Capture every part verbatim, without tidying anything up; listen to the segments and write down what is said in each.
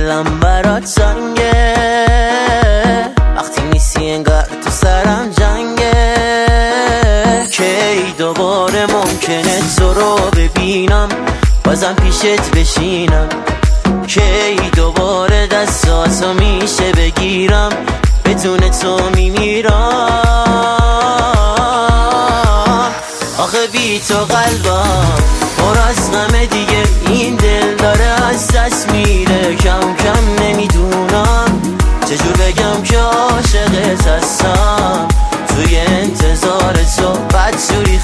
دلم برات سنگه، وقتی نیستی انگار تو سرم جنگه. کی دوباره ممکنه تو رو ببینم، بازم پیشت بشینم؟ کی دوباره دستاتو میشه بگیرم، بدون تو میمیرم. آخه بی تو قلبم پر از غمه دیگه، این دل داره از دست میره. کم کم نمیدونم چجور بگم که عاشقت هستم، توی انتظار تو بدجوری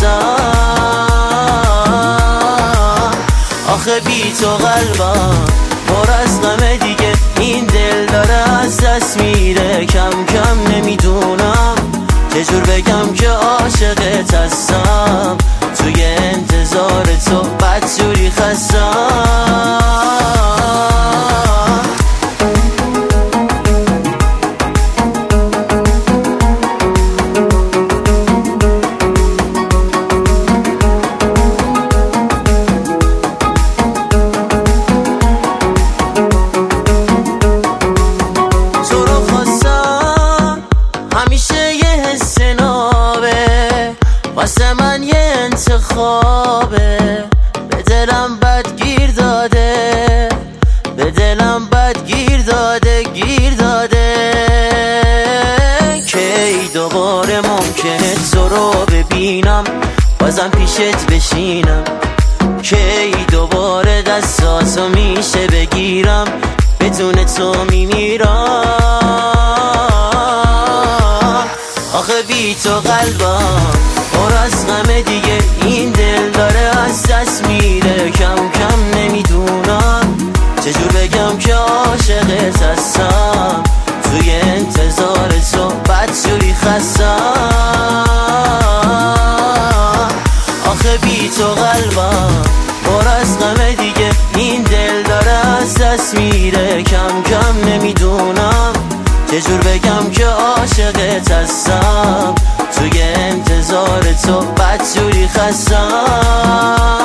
خستم. آخه بی تو قلبم پر از غمه دیگه، این دل داره از دست میره. کم کم نمیدونم چجور بگم که عاشقت هستم، توی انتظار تو بدجوری خستم. واسه من یه انتخابه، به دلم بد گیر داده، به دلم بد گیر داده، گیر داده. کی دوباره ممکنه تو رو ببینم، بازم پیشت بشینم؟ کی دوباره دستاتو میشه بگیرم، بدون تو میمیرم. آخه بی تو قلبم پر از غمه دیگه، این دل داره از دست میره. کم کم نمیدونم چجور بگم که عاشقت هستم، توی انتظار تو بدجوری خستم. آخه بی تو قلبم پر از غمه دیگه، این دل داره از دست میره. کم کم نمیدونم چجور بگم که عاشقت هستم، توی انتظار تو بدجوری خستم.